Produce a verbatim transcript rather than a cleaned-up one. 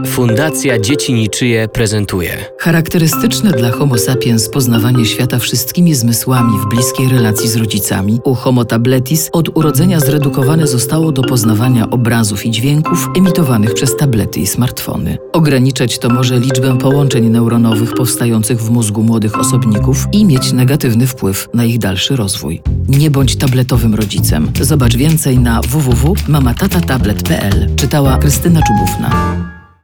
Fundacja Dzieci Niczyje prezentuje. Charakterystyczne dla Homo sapiens poznawanie świata wszystkimi zmysłami w bliskiej relacji z rodzicami, u Homo tabletis od urodzenia zredukowane zostało do poznawania obrazów i dźwięków emitowanych przez tablety i smartfony. Ograniczać to może liczbę połączeń neuronowych powstających w mózgu młodych osobników i mieć negatywny wpływ na ich dalszy rozwój. Nie bądź tabletowym rodzicem. Zobacz więcej na w w w kropka mama tata tablet kropka p l. Czytała Krystyna Czubówna.